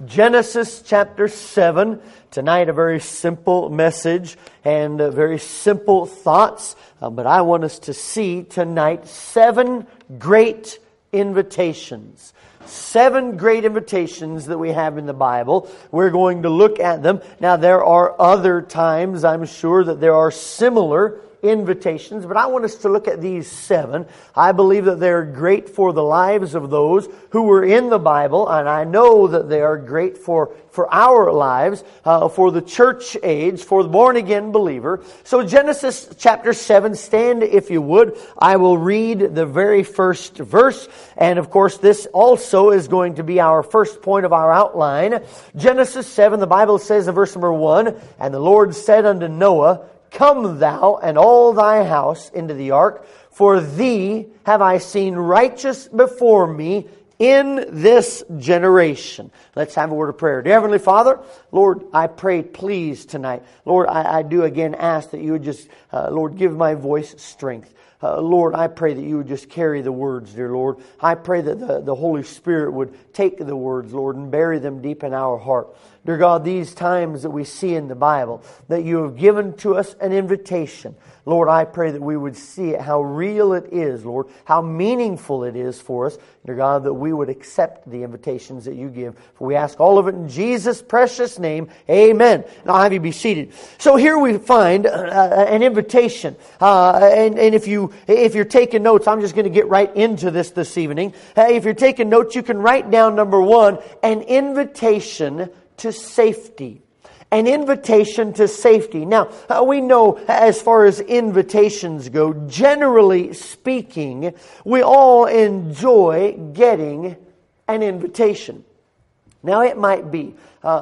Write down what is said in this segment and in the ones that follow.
Genesis chapter 7. Tonight a very simple message and very simple thoughts. But I want us to see tonight 7 great invitations. 7 great invitations that we have in the Bible. We're going to look at them. Now there are other times, I'm sure, that there are similar invitations, but I want us to look at these 7. I believe that they're great for the lives of those who were in the Bible, and I know that they are great for our lives, for the church age, for the born-again believer. So Genesis chapter 7, stand if you would. I will read the very first verse, and of course this also is going to be our first point of our outline. Genesis 7, the Bible says in verse number 1, "And the Lord said unto Noah, Come thou and all thy house into the ark, for thee have I seen righteous before me in this generation." Let's have a word of prayer. Dear Heavenly Father, Lord, I pray please tonight. Lord, I do again ask that you would just, Lord, give my voice strength. Lord, I pray that you would just carry the words, dear Lord. I pray that the Holy Spirit would take the words, Lord, and bury them deep in our heart. Dear God, these times that we see in the Bible, that you have given to us an invitation. Lord, I pray that we would see it, how real it is, Lord, how meaningful it is for us. Dear God, that we would accept the invitations that you give. For we ask all of it in Jesus' precious name. Amen. Now I'll have you be seated. So here we find an invitation. And if you're taking notes, I'm just going to get right into this evening. If you're taking notes, you can write down number 1, an invitation to safety. An invitation to safety. Now, we know as far as invitations go, generally speaking, we all enjoy getting an invitation. Now, it might be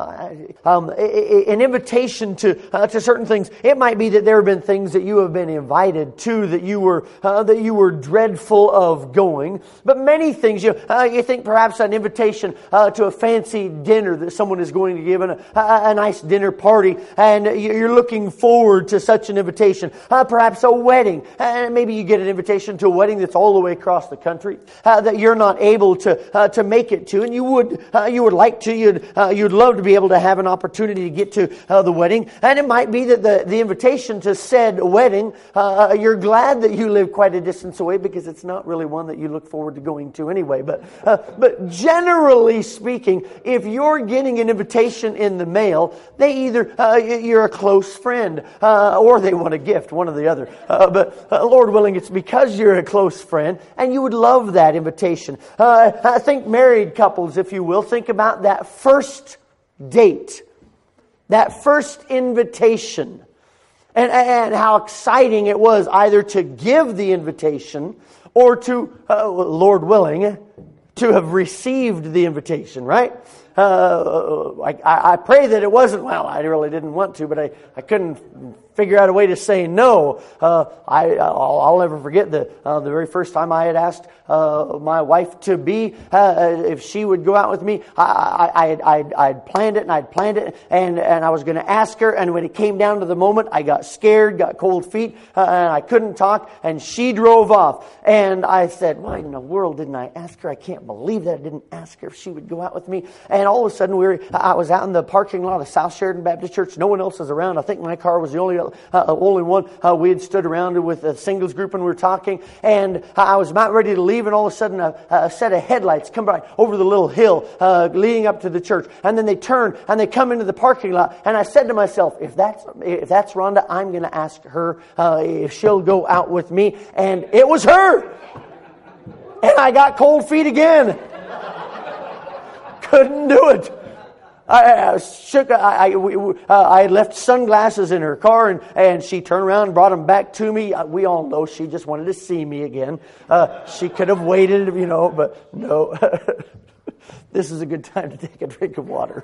an invitation to certain things. It might be that there have been things that you have been invited to that you were dreadful of going. But many things, you think perhaps an invitation to a fancy dinner that someone is going to give, a nice dinner party, and you're looking forward to such an invitation. Perhaps a wedding, and maybe you get an invitation to a wedding that's all the way across the country that you're not able to make it to, and you would like to, you'd love to be able to have an opportunity to get to the wedding. And it might be that the invitation to said wedding, you're glad that you live quite a distance away because it's not really one that you look forward to going to anyway. But generally speaking, if you're getting an invitation in the mail, they either you're a close friend or they want a gift, one or the other. But Lord willing, it's because you're a close friend and you would love that invitation. I think married couples, if you will, think about that first date, that first invitation, and how exciting it was either to give the invitation or to, Lord willing, to have received the invitation, right? I pray that it wasn't, well, I really didn't want to, but I couldn't figure out a way to say no. I'll never forget the very first time I had asked my wife to be, if she would go out with me. I'd planned it, and I was going to ask her, and when it came down to the moment, I got scared, got cold feet, and I couldn't talk, and she drove off. And I said, why in the world didn't I ask her? I can't believe that I didn't ask her if she would go out with me. And all of a sudden, I was out in the parking lot of South Sheridan Baptist Church. No one else was around. I think my car was the only one. We had stood around with a singles group and we were talking. And I was about ready to leave, and all of a sudden, a set of headlights come by over the little hill leading up to the church. And then they turn and they come into the parking lot. And I said to myself, if that's Rhonda, I'm going to ask her if she'll go out with me. And it was her. And I got cold feet again. Couldn't do it. I shook. I had left sunglasses in her car, and she turned around and brought them back to me. We all know she just wanted to see me again. She could have waited, but no. This is a good time to take a drink of water.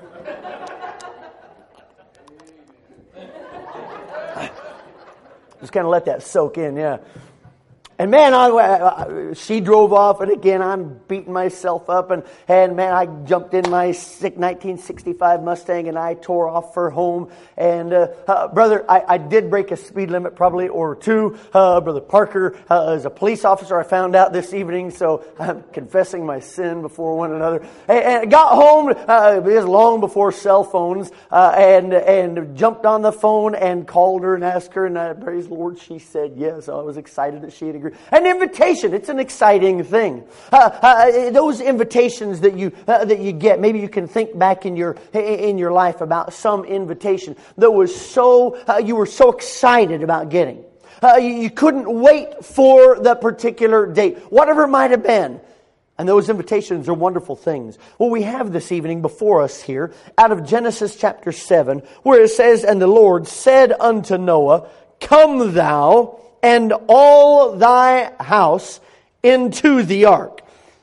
Just kind of let that soak in, yeah. And man, she drove off, and again, I'm beating myself up. And man, I jumped in my 1965 Mustang, and I tore off for home. And brother, I did break a speed limit probably or two. Brother Parker is a police officer, I found out this evening, so I'm confessing my sin before one another. And I got home, it was long before cell phones, and jumped on the phone and called her and asked her, and praise the Lord, she said yes. I was excited that she had agreed. An invitation, it's an exciting thing. Those invitations that you get, maybe you can think back in your life about some invitation that was you were so excited about getting. You couldn't wait for the particular date, whatever it might have been. And those invitations are wonderful things. Well, we have this evening before us here out of Genesis chapter 7, where it says, "And the Lord said unto Noah, Come thou and all thy house into the ark."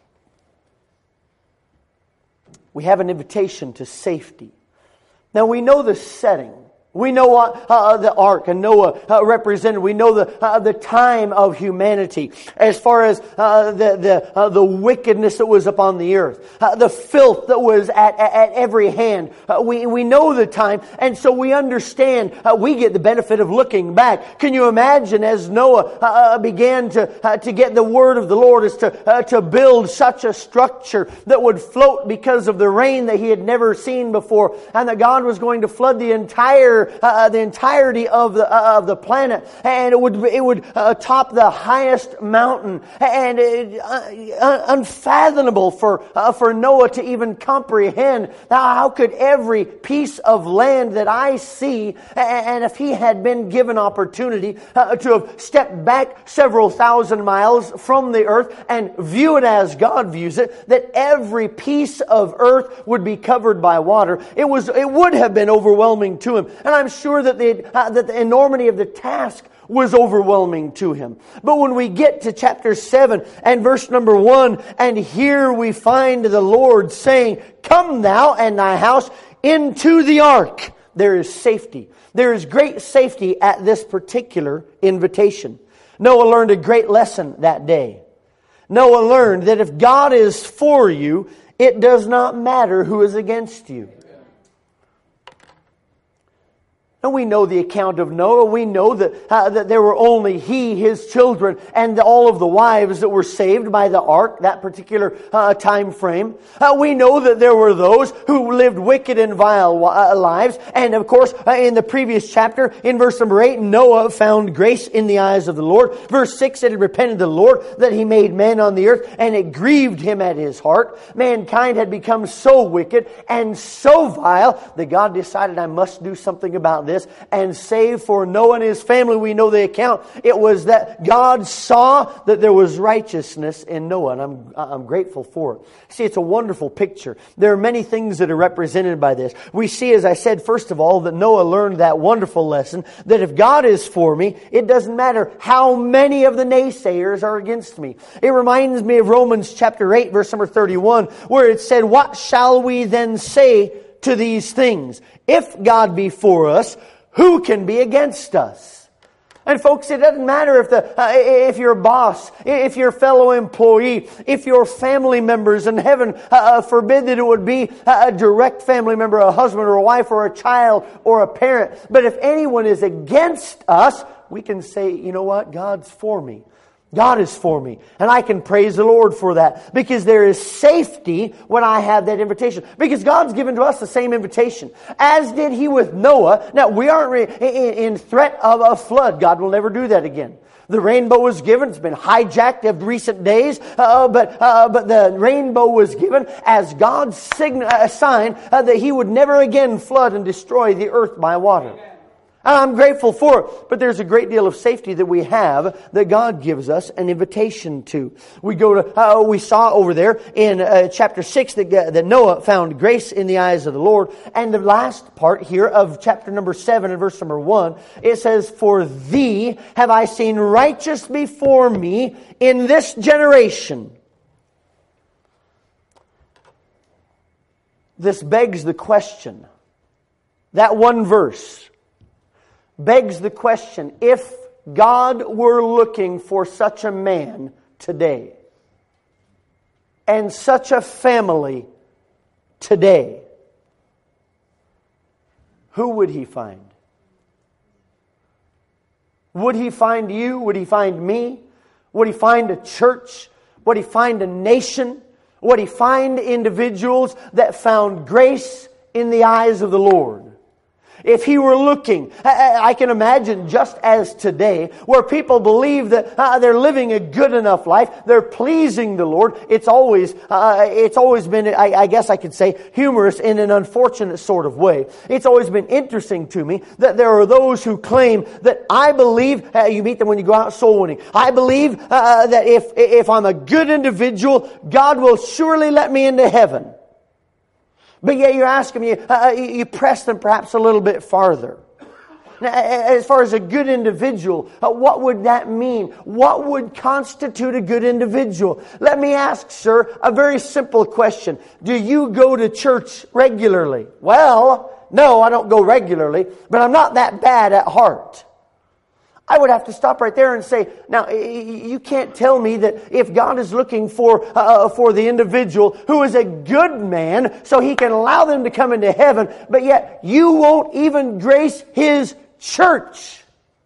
We have an invitation to safety. Now we know the setting. We know what the ark and Noah represented. We know the time of humanity as far as the wickedness that was upon the earth, the filth that was at every hand. We know the time, and so we understand. We get the benefit of looking back. Can you imagine as Noah began to get the word of the Lord, is to build such a structure that would float because of the rain that he had never seen before, and that God was going to flood the entirety of the planet, and it would top the highest mountain, and unfathomable for Noah to even comprehend. Now, how could every piece of land that I see, and if he had been given opportunity to have stepped back several thousand miles from the earth and view it as God views it, that every piece of earth would be covered by water, it would have been overwhelming to him. And I'm sure that the enormity of the task was overwhelming to him. But when we get to chapter 7 and verse number 1, and here we find the Lord saying, "Come thou and thy house into the ark," there is safety. There is great safety at this particular invitation. Noah learned a great lesson that day. Noah learned that if God is for you, it does not matter who is against you. And we know the account of Noah. We know that there were only he, his children, and all of the wives that were saved by the ark, that particular time frame. We know that there were those who lived wicked and vile lives. And of course, in the previous chapter, in verse number 8, Noah found grace in the eyes of the Lord. Verse 6, it had repented the Lord that he made man on the earth, and it grieved him at his heart. Mankind had become so wicked and so vile that God decided, I must do something about this and save for Noah and his family. We know the account. It was that God saw that there was righteousness in Noah, and I'm grateful for it. See, it's a wonderful picture. There are many things that are represented by this. We see, as I said, first of all, that Noah learned that wonderful lesson that if God is for me, it doesn't matter how many of the naysayers are against me. It reminds me of Romans chapter 8, verse number 31, where it said, "What shall we then say to these things? If God be for us, who can be against us?" And folks, it doesn't matter if your boss, if your fellow employee, if your family members, and heaven forbid that it would be a direct family member, a husband or a wife or a child or a parent. But if anyone is against us, we can say, you know what? God's for me. God is for me. And I can praise the Lord for that. Because there is safety when I have that invitation. Because God's given to us the same invitation. As did He with Noah. Now, we aren't in threat of a flood. God will never do that again. The rainbow was given. It's been hijacked of recent days. But the rainbow was given as God's sign that He would never again flood and destroy the earth by water. And I'm grateful for it. But there's a great deal of safety that we have that God gives us an invitation to. We saw over there in chapter 6 that Noah found grace in the eyes of the Lord. And the last part here of chapter number 7 and verse number 1, it says, "For thee have I seen righteous before me in this generation." This begs the question. That one verse begs the question, if God were looking for such a man today, and such a family today, who would He find? Would He find you? Would He find me? Would He find a church? Would He find a nation? Would He find individuals that found grace in the eyes of the Lord? If He were looking, I can imagine just as today, where people believe that they're living a good enough life, they're pleasing the Lord. It's always been, I guess I could say, humorous in an unfortunate sort of way. It's always been interesting to me that there are those who claim that I believe, you meet them when you go out soul winning, I believe that if I'm a good individual, God will surely let me into heaven. But yet you're asking me, you press them perhaps a little bit farther. Now, as far as a good individual, what would that mean? What would constitute a good individual? Let me ask, sir, a very simple question. Do you go to church regularly? Well, no, I don't go regularly, but I'm not that bad at heart. I would have to stop right there and say, now, you can't tell me that if God is looking for the individual who is a good man so He can allow them to come into heaven, but yet you won't even grace His church.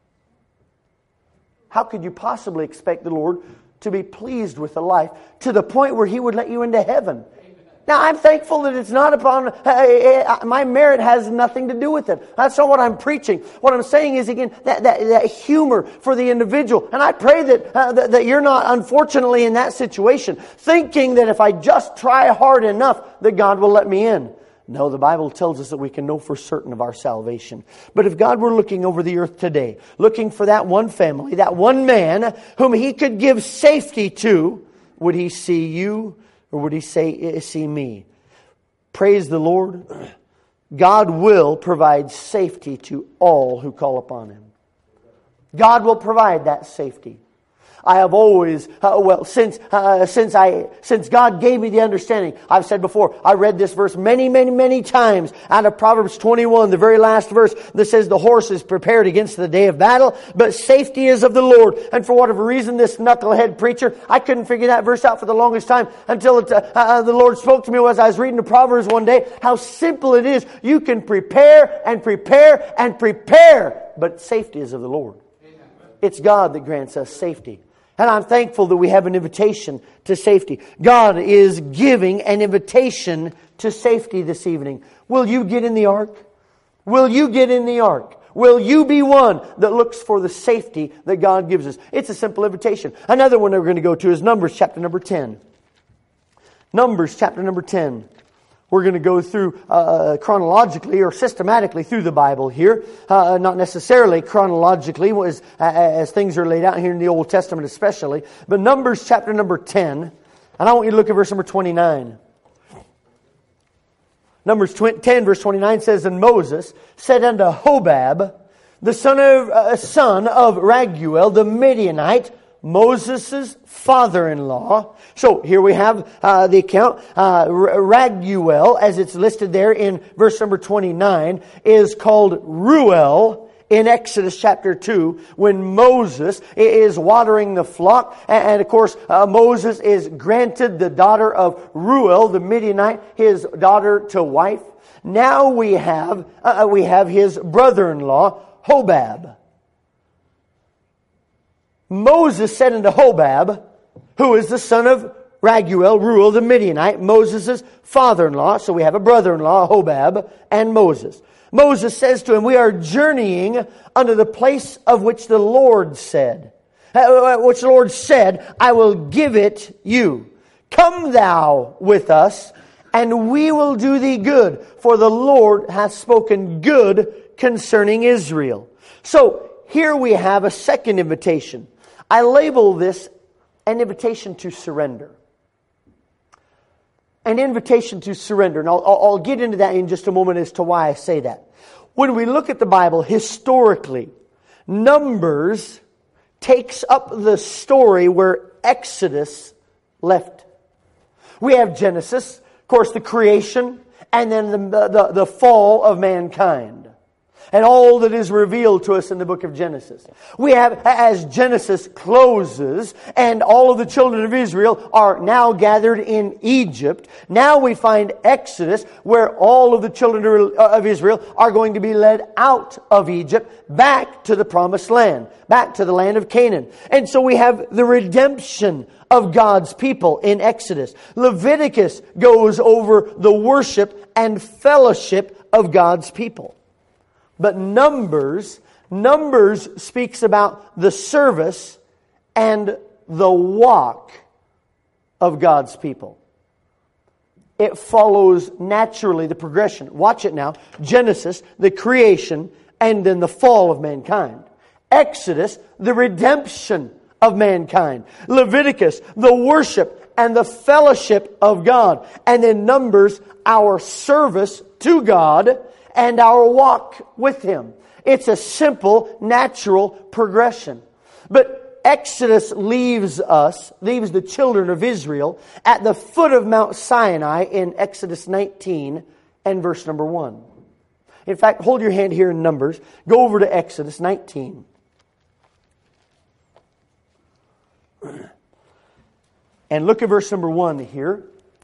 How could you possibly expect the Lord to be pleased with a life to the point where He would let you into heaven? Now, I'm thankful that it's not upon, my merit has nothing to do with it. That's not what I'm preaching. What I'm saying is, again, that humor for the individual. And I pray that you're not, unfortunately, in that situation, thinking that if I just try hard enough, that God will let me in. No, the Bible tells us that we can know for certain of our salvation. But if God were looking over the earth today, looking for that one family, that one man whom He could give safety to, would He see you? Or would He see me? Praise the Lord. God will provide safety to all who call upon Him. God will provide that safety. I have always, since God gave me the understanding, I've said before, I read this verse many times out of Proverbs 21, the very last verse that says the horse is prepared against the day of battle, but safety is of the Lord. And for whatever reason, this knucklehead preacher, I couldn't figure that verse out for the longest time until the Lord spoke to me as I was reading the Proverbs one day, how simple it is. You can prepare and prepare and prepare, but safety is of the Lord. It's God that grants us safety. And I'm thankful that we have an invitation to safety. God is giving an invitation to safety this evening. Will you get in the ark? Will you get in the ark? Will you be one that looks for the safety that God gives us? It's a simple invitation. Another one that we're going to go to is Numbers chapter number 10. Numbers chapter number 10. We're going to go through chronologically or systematically through the Bible here. Not necessarily chronologically as things are laid out here in the Old Testament especially. But Numbers chapter number 10. And I want you to look at verse number 29. Numbers 10 verse 29 says, And Moses said unto Hobab, the son of Raguel, the Midianite, Moses' father-in-law. So here we have the account. Raguel, as it's listed there in verse number 29, is called Reuel in Exodus chapter 2 when Moses is watering the flock. And of course, Moses is granted the daughter of Reuel, the Midianite, his daughter to wife. Now we have his brother-in-law, Hobab. Moses said unto Hobab, who is the son of Raguel, Reuel the Midianite, Moses' father-in-law. So we have a brother-in-law, Hobab, and Moses. Moses says to him, We are journeying unto the place of which the Lord said. Which the Lord said, I will give it you. Come thou with us, and we will do thee good. For the Lord hath spoken good concerning Israel. So here we have a second invitation. I label this an invitation to surrender. An invitation to surrender. And I'll get into that in just a moment as to why I say that. When we look at the Bible historically, Numbers takes up the story where Exodus left. We have Genesis, of course, the creation, and then the fall of mankind. and all that is revealed to us in the book of Genesis. We have, as Genesis closes, and all of the children of Israel are now gathered in Egypt, now we find Exodus, where all of the children of Israel are going to be led out of Egypt, back to the promised land, back to the land of Canaan. And so we have the redemption of God's people in Exodus. Leviticus goes over the worship and fellowship of God's people. But Numbers speaks about the service and the walk of God's people. It follows naturally the progression. Watch it now. Genesis, the creation, and then the fall of mankind. Exodus, the redemption of mankind. Leviticus, the worship and the fellowship of God. And then Numbers, our service to God and our walk with Him. It's a simple, natural progression. But Exodus leaves the children of Israel at the foot of Mount Sinai in Exodus 19 and verse number 1. In fact, hold your hand here in Numbers. Go over to Exodus 19. And look at verse number 1 here.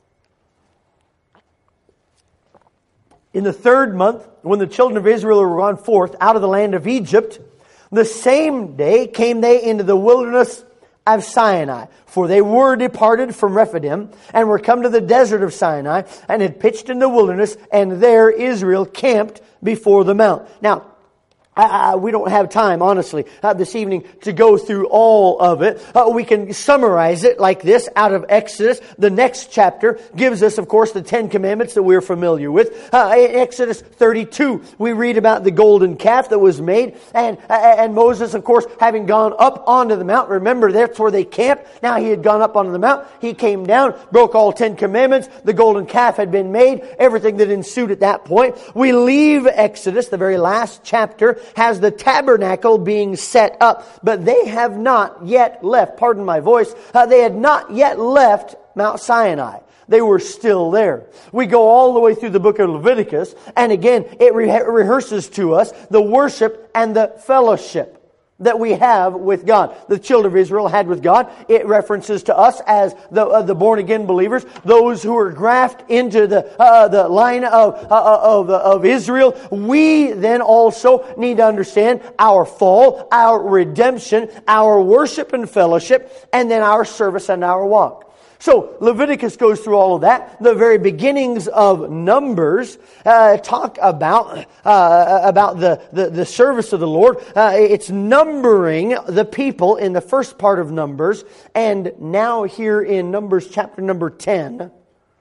In the 3rd month, when the children of Israel were gone forth out of the land of Egypt, the same day came they into the wilderness of Sinai. For they were departed from Rephidim, and were come to the desert of Sinai, and had pitched in the wilderness, and there Israel camped before the mount. Now, we don't have time, honestly, this evening to go through all of it. We can summarize it like this out of Exodus. The next chapter gives us, of course, the 10 Commandments that we're familiar with. In Exodus 32, we read about the golden calf that was made. And Moses, of course, having gone up onto the mount. Remember, that's where they camped. Now he had gone up onto the mount. He came down, broke all 10 Commandments. The golden calf had been made. Everything that ensued at that point. We leave Exodus, the very last chapter, has the tabernacle being set up. But they have not yet left, pardon my voice, they had not yet left Mount Sinai. They were still there. We go all the way through the book of Leviticus, and again, it rehearses to us the worship and the fellowship that we have with God. The children of Israel had with God. It references to us as the born-again believers, those who are grafted into the line of Israel. We then also need to understand our fall, our redemption, our worship and fellowship, and then our service and our walk. So Leviticus goes through all of that. The very beginnings of Numbers talk about the service of the Lord. It's numbering the people in the first part of Numbers, and now here in Numbers chapter number 10,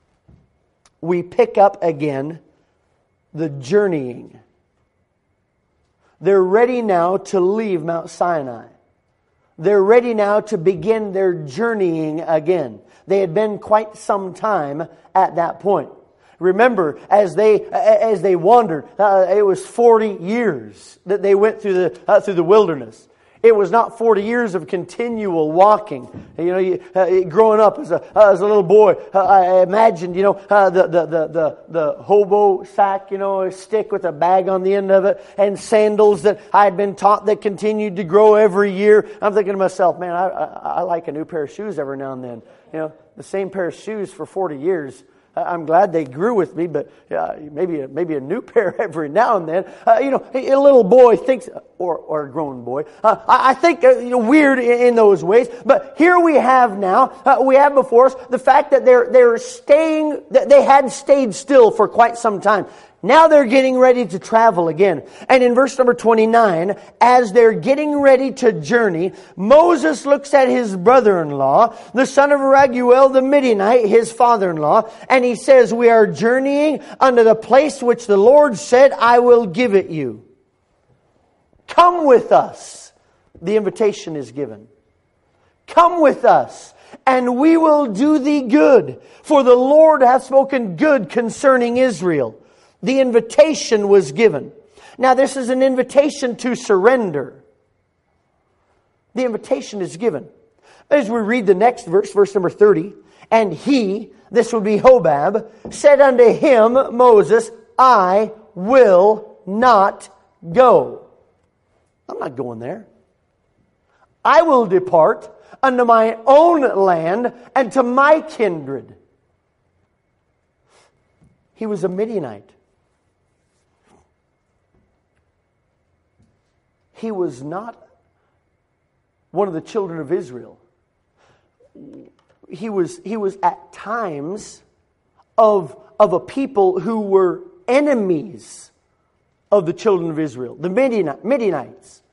we pick up again the journeying. They're ready now to leave Mount Sinai. They're ready now to begin their journeying again. They had been quite some time at that point. Remember, as they wandered, it was 40 years that they went through the wilderness. It was not 40 years of continual walking. Growing up as a little boy, I imagined, the hobo sack, a stick with a bag on the end of it, and sandals that I had been taught that continued to grow every year. I'm thinking to myself, man, I like a new pair of shoes every now and then. The same pair of shoes for 40 years. I'm glad they grew with me, but maybe a new pair every now and then. A little boy thinks, or a grown boy. I think weird in those ways. But here we have now, we have before us the fact that they had stayed still for quite some time. Now they're getting ready to travel again. And in verse number 29, as they're getting ready to journey, Moses looks at his brother-in-law, the son of Raguel the Midianite, his father-in-law, and he says, "We are journeying unto the place which the Lord said, I will give it you. Come with us." The invitation is given. Come with us, and we will do thee good, for the Lord hath spoken good concerning Israel. The invitation was given. Now this is an invitation to surrender. The invitation is given. As we read the next verse, verse number 30, and he, this would be Hobab, said unto him, Moses, I will not go. I'm not going there. I will depart unto my own land and to my kindred. He was a Midianite. He was not one of the children of Israel. He was at times of a people who were enemies of the children of Israel, the Midianites.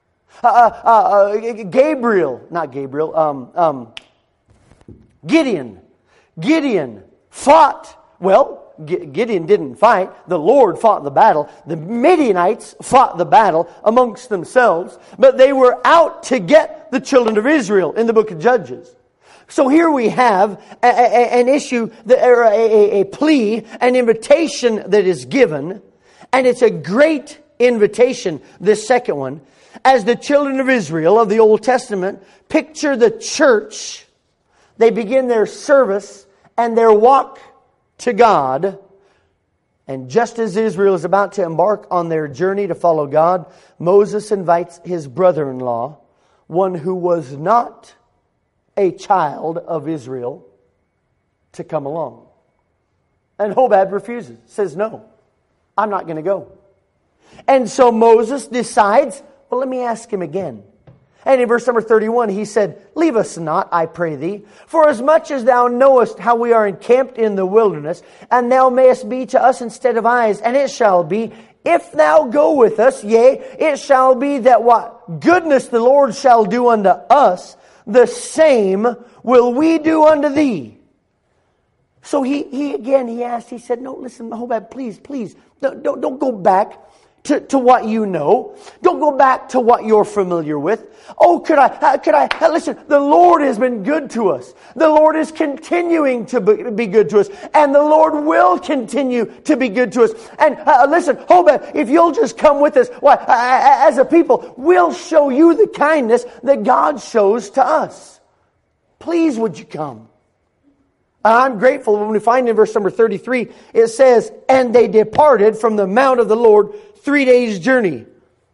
Gideon fought. Well, Gideon didn't fight. The Lord fought the battle. The Midianites fought the battle amongst themselves, but they were out to get the children of Israel in the book of Judges. So here we have an issue, or a plea, an invitation that is given, and it's a great invitation, this second one. As the children of Israel of the Old Testament picture the church, they begin their service and their walk to God. And just as Israel is about to embark on their journey to follow God, Moses invites his brother-in-law, one who was not a child of Israel, to come along. And Hobab refuses, says, no, I'm not going to go. And so Moses decides, well, let me ask him again. And in verse number 31, he said, leave us not, I pray thee, for as much as thou knowest how we are encamped in the wilderness, and thou mayest be to us instead of eyes, and it shall be, if thou go with us, yea, it shall be that what goodness the Lord shall do unto us, the same will we do unto thee. So he asked, he said, no, listen, Hobab, please, don't go back to what you know. Don't go back to what you're familiar with. Oh, could I, listen, the Lord has been good to us. The Lord is continuing to be good to us. And the Lord will continue to be good to us. And listen, Hobab, if you'll just come with us, as a people, we'll show you the kindness that God shows to us. Please, would you come? I'm grateful when we find in verse number 33, it says, and they departed from the mount of the Lord 3 days' journey.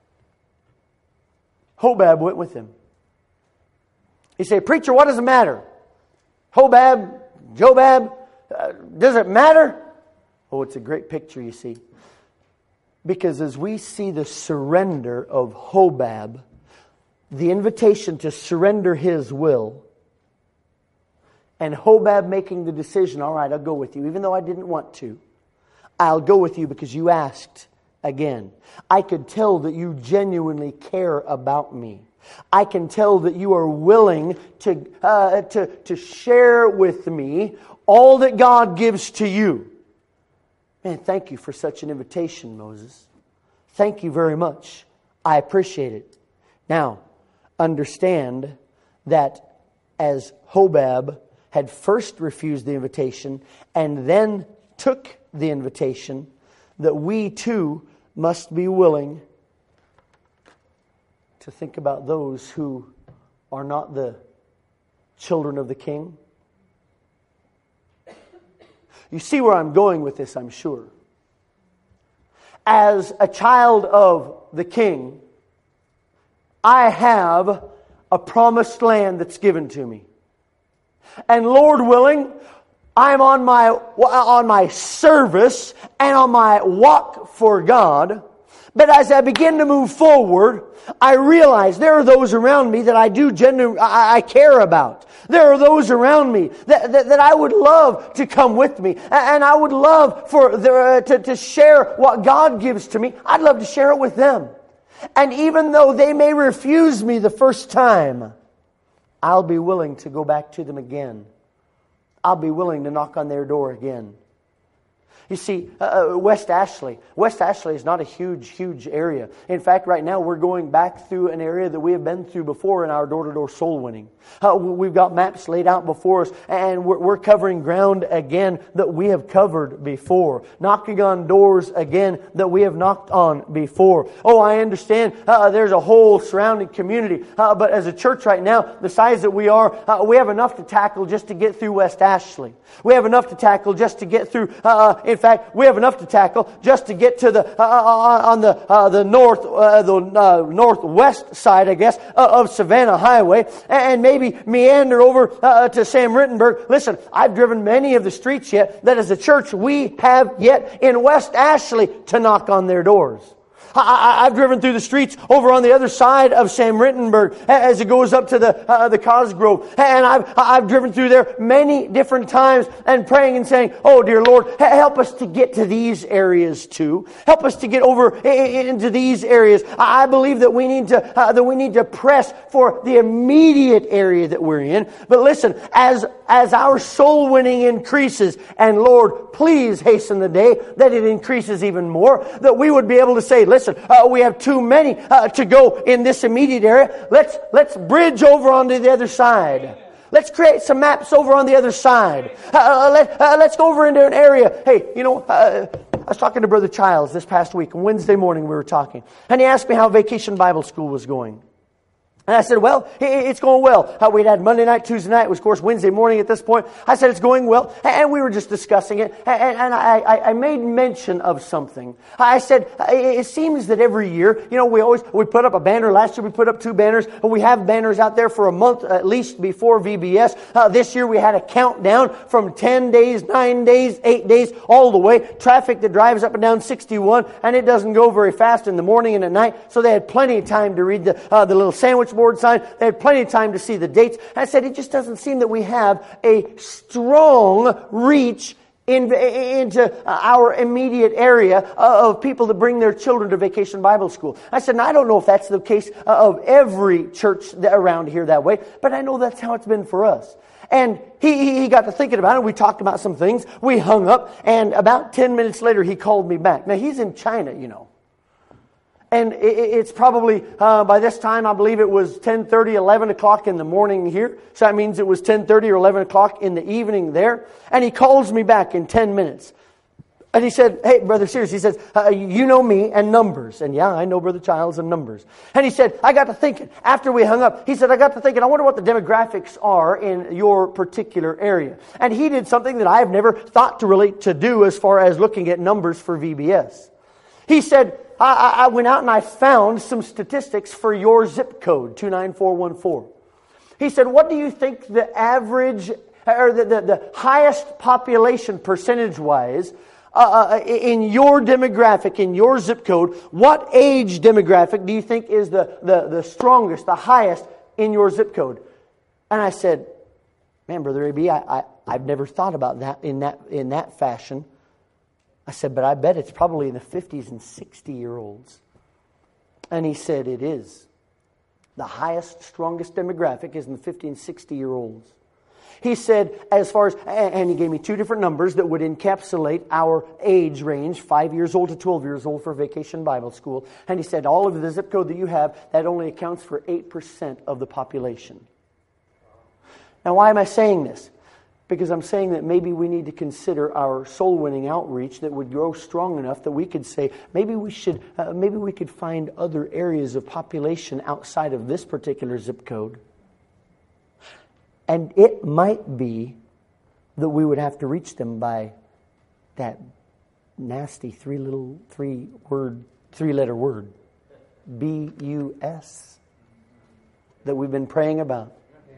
Hobab went with him. He said, preacher, what does it matter? Hobab, Jobab, does it matter? Oh, it's a great picture, you see. Because as we see the surrender of Hobab, the invitation to surrender his will, and Hobab making the decision, all right, I'll go with you, even though I didn't want to. I'll go with you because you asked again. I could tell that you genuinely care about me. I can tell that you are willing to share with me all that God gives to you. Man, thank you for such an invitation, Moses. Thank you very much. I appreciate it. Now, understand that as Hobab had first refused the invitation and then took the invitation, that we too must be willing to think about those who are not the children of the King. You see where I'm going with this, I'm sure. As a child of the King, I have a promised land that's given to me. And Lord willing, I'm on my service and on my walk for God. But as I begin to move forward, I realize there are those around me that I care about. There are those around me that I would love to come with me. And I would love to share what God gives to me. I'd love to share it with them. And even though they may refuse me the first time, I'll be willing to go back to them again. I'll be willing to knock on their door again. You see, West Ashley is not a huge area. In fact, right now we're going back through an area that we have been through before in our door-to-door soul winning. We've got maps laid out before us, and we're covering ground again that we have covered before. Knocking on doors again that we have knocked on before. Oh, I understand there's a whole surrounding community, but as a church right now, the size that we are, we have enough to tackle just to get through West Ashley. We have enough to tackle just to get through In fact, we have enough to tackle just to get to the northwest side, I guess, of Savannah Highway, and maybe meander over to Sam Rittenberg. Listen, I've driven many of the streets yet that as a church we have yet in West Ashley to knock on their doors. I've driven through the streets over on the other side of Sam Rittenberg as it goes up to the Cosgrove. And I've driven through there many different times and praying and saying, oh dear Lord, help us to get to these areas too. Help us to get over into these areas. I believe that we need to press for the immediate area that we're in. But listen, as our soul winning increases, and Lord, please hasten the day that it increases even more, that we would be able to say, listen, we have too many to go in this immediate area. Let's bridge over onto the other side. Let's create some maps over on the other side. Let's go over into an area. Hey, I was talking to Brother Childs this past week. On Wednesday morning we were talking. And he asked me how Vacation Bible School was going. And I said, well, it's going well. We'd had Monday night, Tuesday night. It was, of course, Wednesday morning at this point. I said, it's going well. And we were just discussing it. And I made mention of something. I said, it seems that every year, we put up a banner. Last year we put up 2 banners. But we have banners out there for a month at least before VBS. This year we had a countdown from 10 days, 9 days, 8 days, all the way. Traffic that drives up and down 61. And it doesn't go very fast in the morning and at night. So they had plenty of time to read the little sandwich board sign. They had plenty of time to see the dates. And I said, it just doesn't seem that we have a strong reach into our immediate area of people that bring their children to Vacation Bible School. I said, and I don't know if that's the case of every church around here that way, but I know that's how it's been for us. And he got to thinking about it. We talked about some things. We hung up, and about 10 minutes later, he called me back. Now, he's in China, And it's probably, by this time, I believe it was 10:30, 11 o'clock in the morning here. So that means it was 10:30 or 11 o'clock in the evening there. And he calls me back in 10 minutes. And he said, hey, Brother Sears, he says, you know me and numbers. And yeah, I know Brother Childs and numbers. And he said, I got to thinking, after we hung up, he said, I got to thinking, I wonder what the demographics are in your particular area. And he did something that I've never thought to do as far as looking at numbers for VBS. He said, I went out and I found some statistics for your zip code, 29414. He said, what do you think the average, or the highest population percentage-wise in your demographic, in your zip code, what age demographic do you think is the strongest, the highest in your zip code? And I said, man, Brother A.B., I've never thought about that in that fashion. I said, but I bet it's probably in the 50s and 60-year-olds. And he said, it is. The highest, strongest demographic is in the 50 and 60-year-olds. He said, as far as, and he gave me 2 different numbers that would encapsulate our age range, 5 years old to 12 years old for Vacation Bible School. And he said, all of the zip code that you have, that only accounts for 8% of the population. Now, why am I saying this? Because I'm saying that maybe we need to consider our soul-winning outreach that would grow strong enough that we could say, maybe we could find other areas of population outside of this particular zip code. And it might be that we would have to reach them by that nasty 3-letter word, B-U-S, that we've been praying about.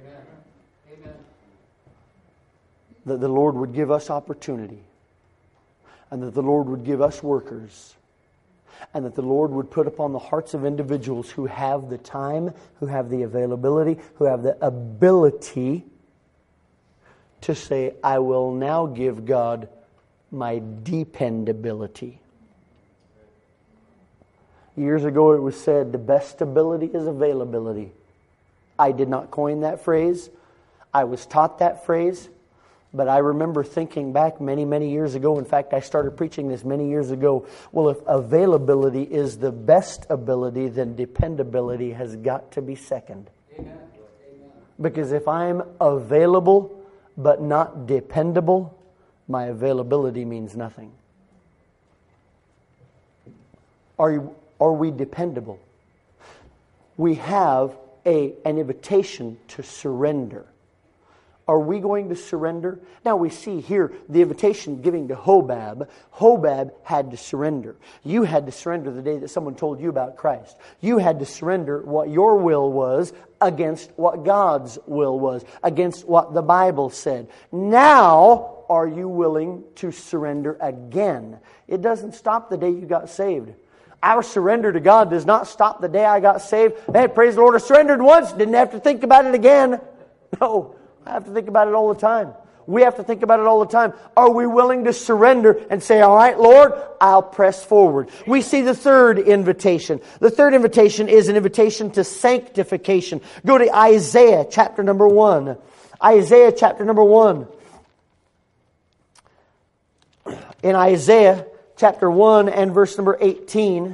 That the Lord would give us opportunity, and that the Lord would give us workers, and that the Lord would put upon the hearts of individuals who have the time, who have the availability, who have the ability to say, I will now give God my dependability. Years ago it was said, the best ability is availability. I did not coin that phrase. I was taught that phrase. But I remember thinking back many, many years ago. In fact, I started preaching this many years ago. Well, if availability is the best ability, then dependability has got to be second. Amen. Because if I'm available but not dependable, my availability means nothing. Are we dependable? We have an invitation to surrender. Are we going to surrender? Now we see here the invitation giving to Hobab. Hobab had to surrender. You had to surrender the day that someone told you about Christ. You had to surrender what your will was against what God's will was, against what the Bible said. Now, are you willing to surrender again? It doesn't stop the day you got saved. Our surrender to God does not stop the day I got saved. Man, praise the Lord, I surrendered once, didn't have to think about it again. No. I have to think about it all the time. We have to think about it all the time. Are we willing to surrender and say, all right, Lord, I'll press forward? We see the third invitation. The third invitation is an invitation to sanctification. Go to Isaiah chapter number 1. Isaiah chapter number 1. In Isaiah chapter 1 and verse number 18,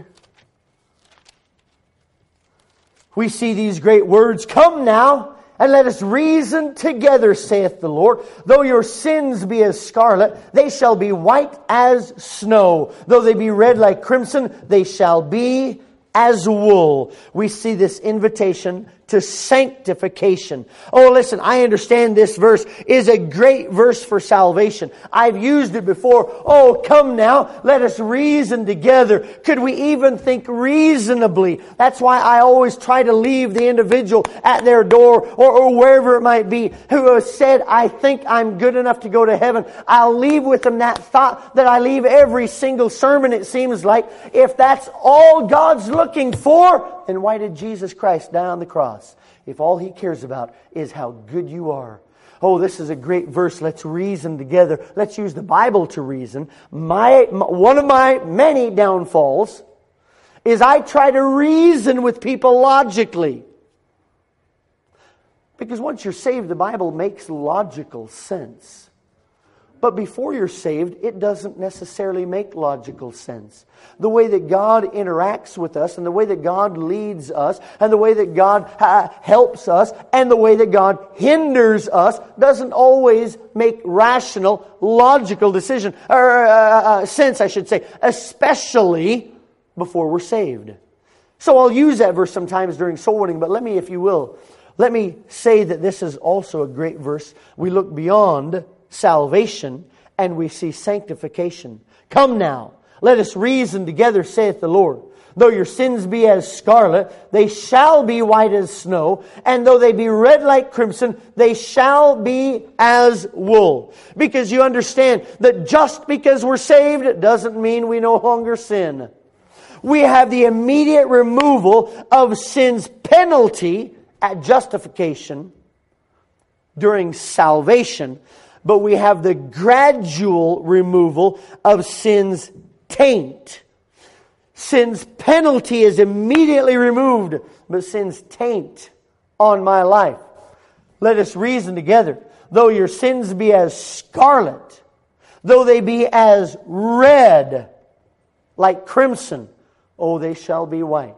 we see these great words, "Come now, and let us reason together, saith the Lord. Though your sins be as scarlet, they shall be white as snow. Though they be red like crimson, they shall be as wool." We see this invitation to sanctification. Oh, listen, I understand this verse is a great verse for salvation. I've used it before. Oh, come now, let us reason together. Could we even think reasonably? That's why I always try to leave the individual at their door or wherever it might be who has said, I think I'm good enough to go to heaven. I'll leave with them that thought that I leave every single sermon, it seems like. If that's all God's looking for, then why did Jesus Christ die on the cross? If all He cares about is how good you are. Oh, this is a great verse. Let's reason together. Let's use the Bible to reason. One of my many downfalls is I try to reason with people logically. Because once you're saved, the Bible makes logical sense. But before you're saved, it doesn't necessarily make logical sense. The way that God interacts with us, and the way that God leads us, and the way that God helps us, and the way that God hinders us, doesn't always make rational, logical decision or sense, I should say, especially before we're saved. So I'll use that verse sometimes during soul winning, but let me, if you will, let me say that this is also a great verse. We look beyond salvation, and we see sanctification. "Come now, let us reason together, saith the Lord. Though your sins be as scarlet, they shall be white as snow. And though they be red like crimson, they shall be as wool." Because you understand that just because we're saved, it doesn't mean we no longer sin. We have the immediate removal of sin's penalty at justification during salvation. But we have the gradual removal of sin's taint. Sin's penalty is immediately removed, but sin's taint on my life. Let us reason together. Though your sins be as scarlet, though they be as red, like crimson, oh, they shall be white.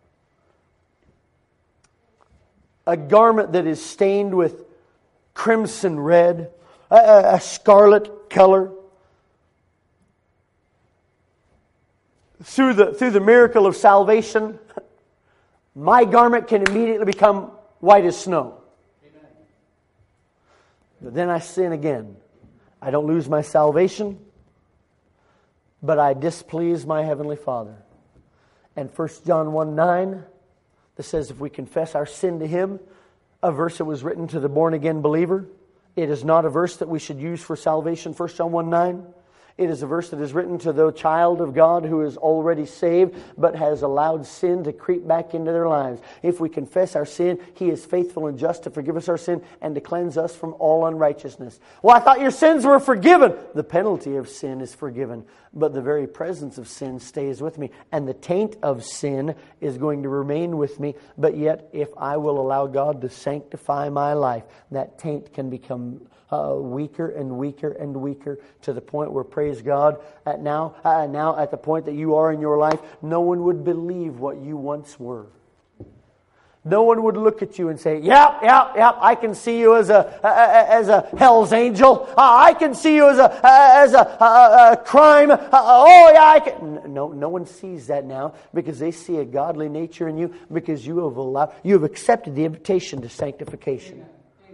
A garment that is stained with crimson red, a scarlet color. Through the miracle of salvation, my garment can immediately become white as snow. Amen. But then I sin again. I don't lose my salvation, but I displease my Heavenly Father. And 1 John 1:9 that says if we confess our sin to Him, a verse that was written to the born-again believer, it is not a verse that we should use for salvation, 1 John 1:9. It is a verse that is written to the child of God who is already saved but has allowed sin to creep back into their lives. If we confess our sin, He is faithful and just to forgive us our sin and to cleanse us from all unrighteousness. Well, I thought your sins were forgiven. The penalty of sin is forgiven, but the very presence of sin stays with me. And the taint of sin is going to remain with me. But yet, if I will allow God to sanctify my life, that taint can become weaker and weaker and weaker to the point where, praise God, now at the point that you are in your life, no one would believe what you once were. No one would look at you and say, yep, I can see you as a hell's angel. I can see you as a crime. I can. No one sees that now because they see a godly nature in you because you have accepted the invitation to sanctification.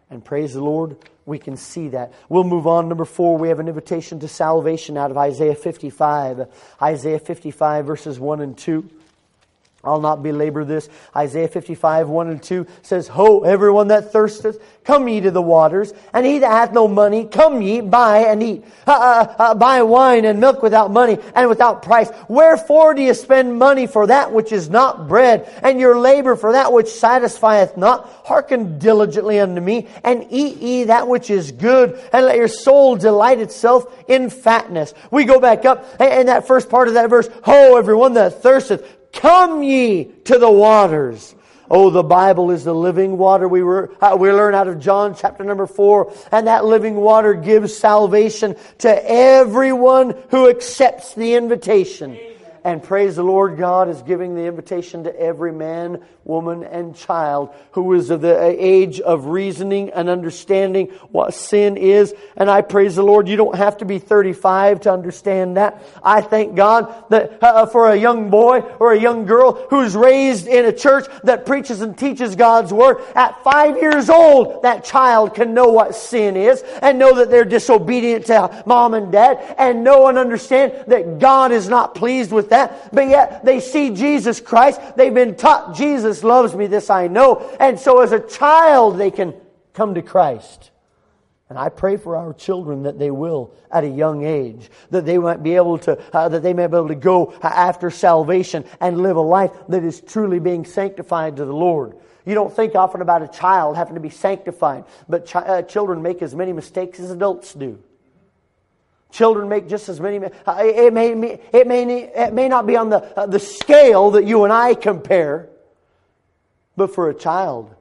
And praise the Lord, we can see that. We'll move on. Number 4, we have an invitation to salvation out of Isaiah 55. Isaiah 55 verses 1 and 2. I'll not belabor this. Isaiah 55, 1 and 2 says, Ho, everyone that thirsteth, come ye to the waters, and he that hath no money, come ye, buy and eat. Buy wine and milk without money and without price. Wherefore do you spend money for that which is not bread, and your labor for that which satisfieth not? Hearken diligently unto me, and eat ye that which is good, and let your soul delight itself in fatness. We go back up, and that first part of that verse, Ho, everyone that thirsteth, come ye to the waters. Oh, the Bible is the living water. We learn out of John chapter number 4. And that living water gives salvation to everyone who accepts the invitation. Amen. And praise the Lord, God is giving the invitation to every man, woman, and child who is of the age of reasoning and understanding what sin is. And I praise the Lord, you don't have to be 35 to understand that. I thank God that for a young boy or a young girl who's raised in a church that preaches and teaches God's Word, at 5 years old, that child can know what sin is and know that they're disobedient to mom and dad and know and understand that God is not pleased with that. But yet they see Jesus Christ. They've been taught Jesus loves me, this I know. And so as a child they can come to Christ. And I pray for our children that they will at a young age, that they might be able to go after salvation and live a life that is truly being sanctified to the Lord. You don't think often about a child having to be sanctified, but children make as many mistakes as adults do. Children make just as many. It may not be on the scale that you and I compare, but for a child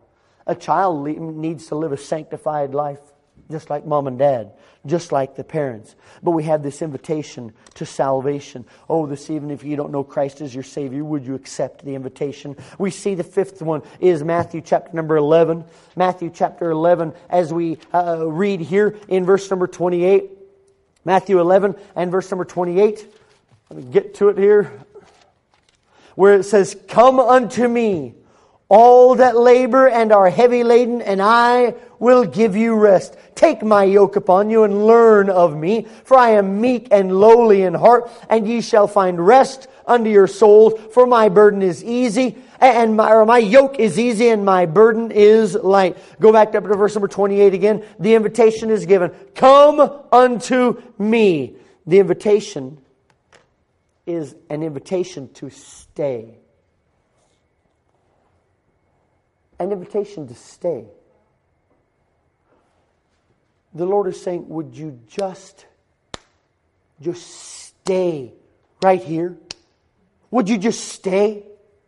needs to live a sanctified life, just like mom and dad, just like the parents. But we have this invitation to salvation. Oh, this evening, if you don't know Christ as your Savior, would you accept the invitation? We see the fifth one is Matthew chapter number 11. Matthew chapter 11, as we read here in verse number 28. Matthew 11 and verse number 28. Let me get to it here. Where it says, Come unto me, all that labor and are heavy laden, and I will give you rest. Take my yoke upon you and learn of me, for I am meek and lowly in heart, and ye shall find rest unto your souls. For my burden is easy, and my yoke is easy, and my burden is light. Go back up to verse number 28 again. The invitation is given. Come unto me. The invitation is an invitation to stay. An invitation to stay. The Lord is saying, would you just stay right here? Would you just stay?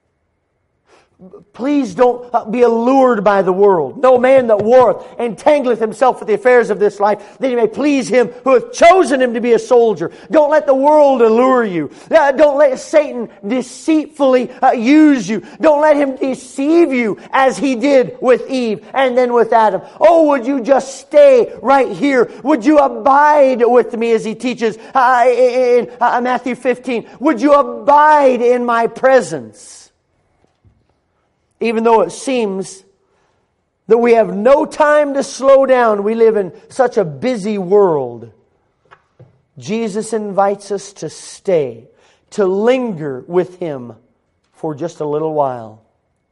Please don't be allured by the world. No man that warreth entangleth himself with the affairs of this life, that he may please him who hath chosen him to be a soldier. Don't let the world allure you. Don't let Satan deceitfully use you. Don't let him deceive you as he did with Eve and then with Adam. Oh, would you just stay right here? Would you abide with me, as he teaches in Matthew 15? Would you abide in my presence? Even though it seems that we have no time to slow down, we live in such a busy world. Jesus invites us to stay, to linger with Him for just a little while.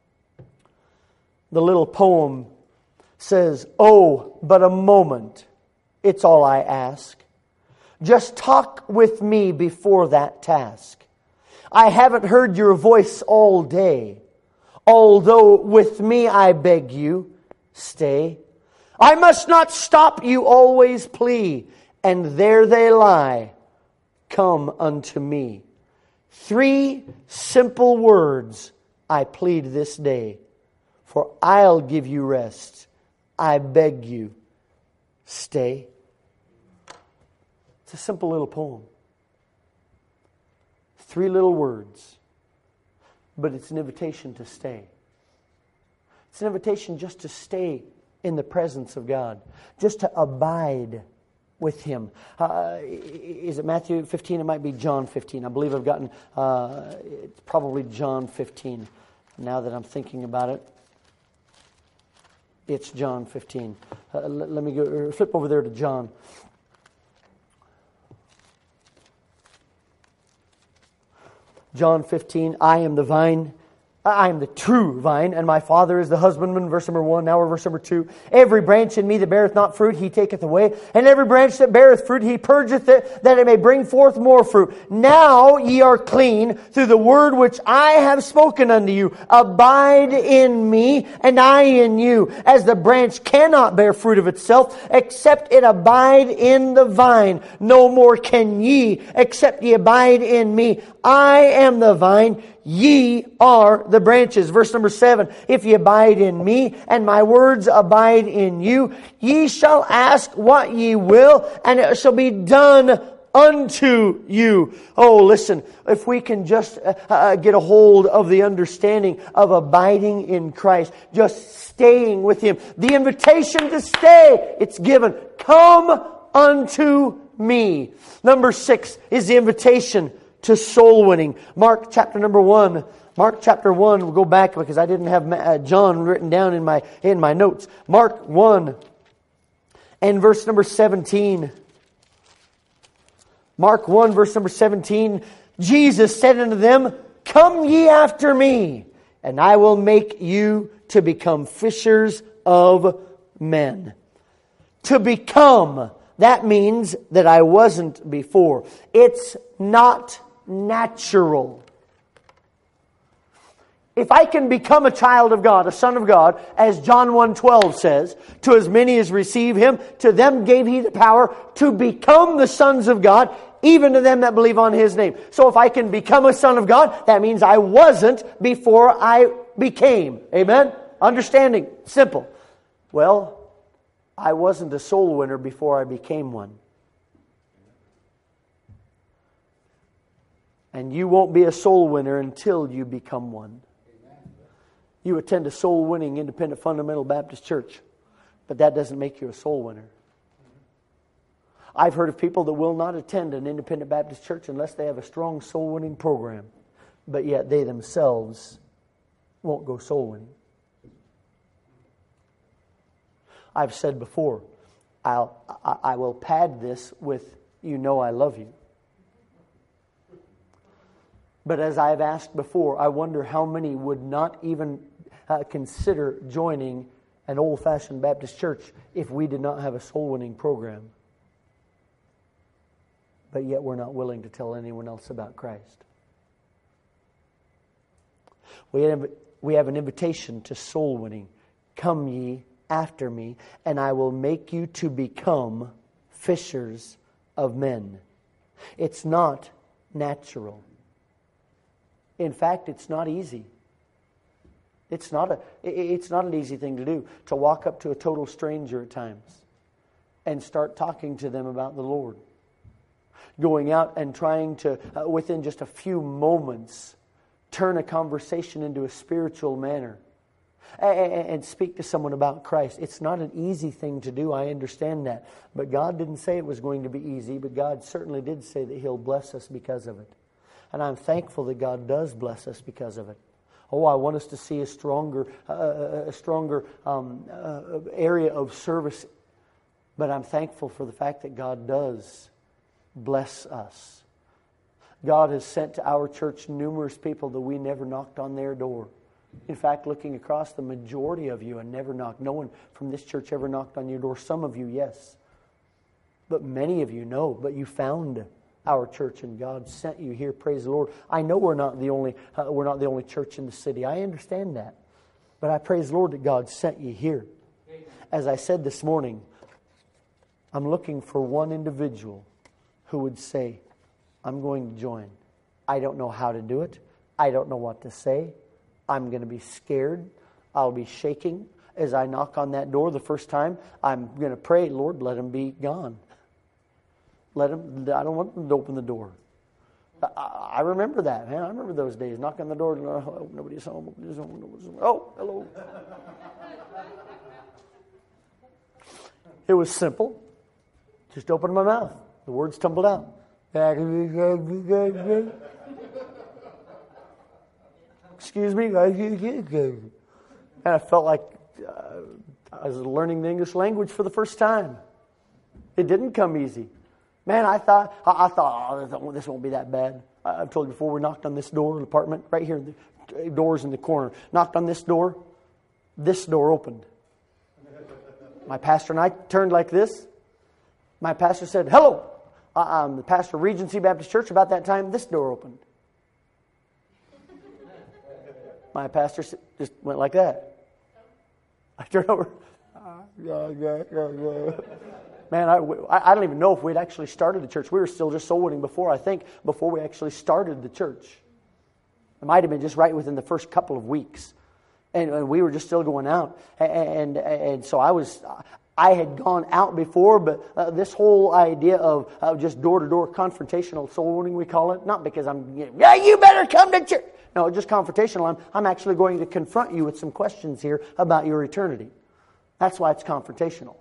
The little poem says, Oh, but a moment, it's all I ask. Just talk with me before that task. I haven't heard your voice all day. Although with me I beg you, stay. I must not stop you, always plea. And there they lie, come unto me. 3 simple words I plead this day. For I'll give you rest. I beg you, stay. It's a simple little poem. 3 little words. But it's an invitation to stay. It's an invitation just to stay in the presence of God. Just to abide with Him. Is it Matthew 15? It might be John 15. I believe I've gotten... it's probably John 15 now that I'm thinking about it. It's John 15. Let me go flip over there to John. John 15, I am the vine. I am the true vine, and my Father is the husbandman. Verse number 1, now we're verse number 2. Every branch in me that beareth not fruit, He taketh away. And every branch that beareth fruit, He purgeth it, that it may bring forth more fruit. Now ye are clean through the word which I have spoken unto you. Abide in me, and I in you. As the branch cannot bear fruit of itself, except it abide in the vine. No more can ye, except ye abide in me. I am the vine, ye are the branches. Verse number 7, if ye abide in me, and my words abide in you, ye shall ask what ye will, and it shall be done unto you. Oh, listen, if we can just get a hold of the understanding of abiding in Christ, just staying with Him. The invitation to stay, it's given. Come unto me. Number 6 is the invitation to soul winning. Mark chapter number 1. Mark chapter 1. We'll go back because I didn't have John written down in my notes. Mark 1 and verse number 17. Mark 1 verse number 17. Jesus said unto them, come ye after me, and I will make you to become fishers of men. To become, that means that I wasn't before. It's not natural. If I can become a child of God, a son of God, as John 1:12 says, to as many as receive Him, to them gave He the power to become the sons of God, even to them that believe on His name. So if I can become a son of God, that means I wasn't before I became. Amen? Understanding. Simple. Well, I wasn't a soul winner before I became one. And you won't be a soul winner until you become one. You attend a soul-winning independent fundamental Baptist church, but that doesn't make you a soul winner. I've heard of people that will not attend an independent Baptist church unless they have a strong soul-winning program, but yet they themselves won't go soul-winning. I've said before, I will pad this with, you know I love you. But as I've asked before, I wonder how many would not even consider joining an old-fashioned Baptist church if we did not have a soul-winning program. But yet we're not willing to tell anyone else about Christ. We have an invitation to soul winning. Come ye after me, and I will make you to become fishers of men. It's not natural. In fact, it's not easy. It's not an easy thing to do, to walk up to a total stranger at times and start talking to them about the Lord. Going out and trying to, within just a few moments, turn a conversation into a spiritual manner and speak to someone about Christ. It's not an easy thing to do, I understand that. But God didn't say it was going to be easy, but God certainly did say that He'll bless us because of it. And I'm thankful that God does bless us because of it. Oh, I want us to see a stronger area of service. But I'm thankful for the fact that God does bless us. God has sent to our church numerous people that we never knocked on their door. In fact, looking across, the majority of you have never knocked. No one from this church ever knocked on your door. Some of you, yes. But many of you, no. But you found our church, and God sent you here. Praise the Lord. I know we're not the only church in the city. I understand that, but I praise the Lord that God sent you here. As I said this morning, I'm looking for one individual who would say, "I'm going to join. I don't know how to do it. I don't know what to say. I'm going to be scared. I'll be shaking as I knock on that door the first time. I'm going to pray, Lord, let him be gone. I don't want them to open the door." I remember that, man. I remember those days. Knock on the door. Oh, nobody's home. Oh, hello. It was simple. Just opened my mouth. The words tumbled out. Excuse me. And I felt like I was learning the English language for the first time. It didn't come easy. Man, I thought, oh, this won't be that bad. I've told you before, we knocked on this door in the apartment, right here, the door's in the corner. Knocked on this door opened. My pastor and I turned like this. My pastor said, hello. I'm the pastor of Regency Baptist Church. About that time, this door opened. My pastor just went like that. I turned over. Man, I don't even know if we'd actually started the church. We were still just soul winning before we actually started the church. It might have been just right within the first couple of weeks. And we were just still going out. And so I had gone out before, but this whole idea of just door-to-door confrontational soul winning, we call it, not because you better come to church. No, just confrontational. I'm actually going to confront you with some questions here about your eternity. That's why it's confrontational.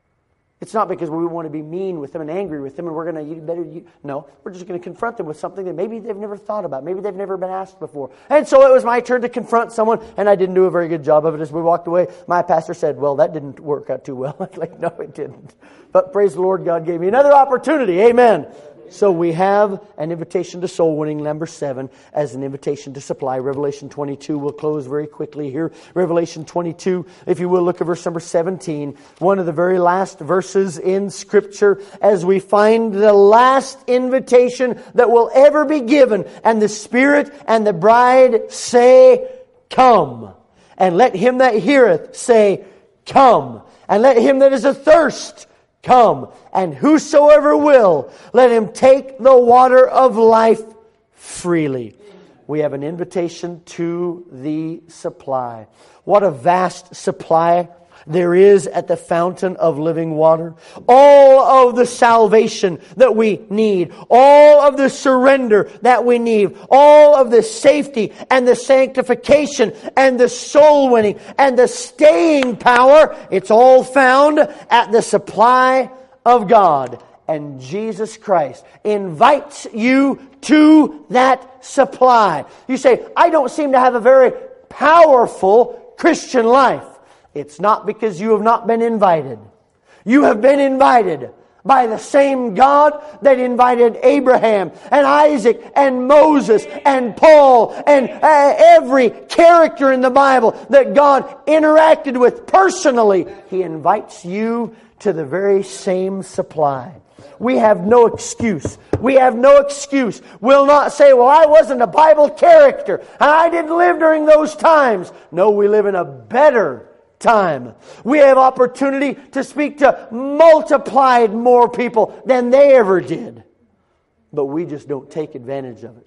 It's not because we want to be mean with them and angry with them and we're going to, no, we're just going to confront them with something that maybe they've never thought about. Maybe they've never been asked before. And so it was my turn to confront someone, and I didn't do a very good job of it. As we walked away, my pastor said, well, that didn't work out too well. I was like, no, it didn't. But praise the Lord, God gave me another opportunity. Amen. So we have an invitation to soul winning, number 7, as an invitation to supply. Revelation 22, we'll close very quickly here. Revelation 22, if you will, look at verse number 17. One of the very last verses in Scripture, as we find the last invitation that will ever be given. And the Spirit and the bride say, come. And let him that heareth say, come. And let him that is athirst come, and whosoever will, let him take the water of life freely. We have an invitation to the supply. What a vast supply there is at the fountain of living water. All of the salvation that we need, all of the surrender that we need, all of the safety and the sanctification and the soul winning and the staying power, it's all found at the supply of God. And Jesus Christ invites you to that supply. You say, I don't seem to have a very powerful Christian life. It's not because you have not been invited. You have been invited by the same God that invited Abraham and Isaac and Moses and Paul and every character in the Bible that God interacted with personally. He invites you to the very same supply. We have no excuse. We have no excuse. We'll not say, well, I wasn't a Bible character and I didn't live during those times. No, we live in a better time. We have opportunity to speak to multiplied more people than they ever did. But we just don't take advantage of it.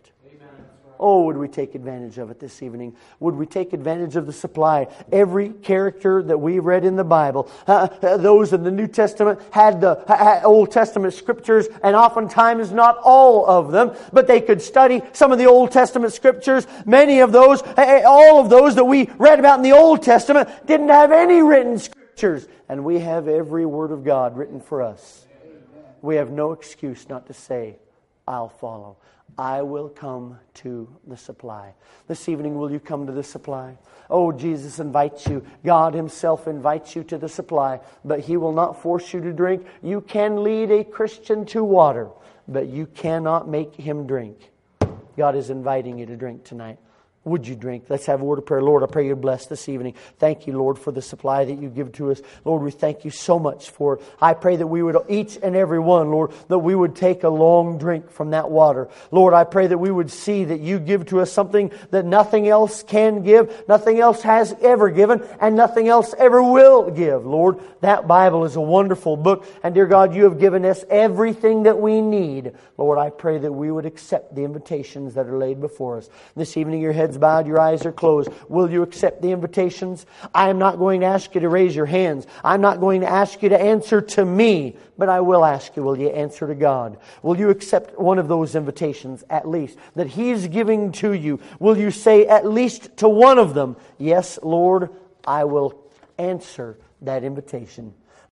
Oh, would we take advantage of it this evening? Would we take advantage of the supply? Every character that we read in the Bible, those in the New Testament had the Old Testament scriptures, and oftentimes not all of them, but they could study some of the Old Testament scriptures. Many of those, all of those that we read about in the Old Testament didn't have any written scriptures. And we have every word of God written for us. We have no excuse not to say, I'll follow. I will come to the supply. This evening, will you come to the supply? Oh, Jesus invites you. God Himself invites you to the supply, but He will not force you to drink. You can lead a Christian to water, but you cannot make him drink. God is inviting you to drink tonight. Would you drink? Let's have a word of prayer. Lord, I pray you're blessed this evening. Thank you, Lord, for the supply that you give to us. Lord, we thank you so much for it. I pray that we would, each and every one, Lord, that we would take a long drink from that water. Lord, I pray that we would see that you give to us something that nothing else can give, nothing else has ever given, and nothing else ever will give. Lord, that Bible is a wonderful book. And dear God, you have given us everything that we need. Lord, I pray that we would accept the invitations that are laid before us. This evening, your heads bowed, your eyes are closed. Will you accept the invitations? I am not going to ask you to raise your hands. I'm not going to ask you to answer to me, but I will ask you, will you answer to God? Will you accept one of those invitations at least that He's giving to you? Will you say at least to one of them, yes, Lord, I will answer that invitation?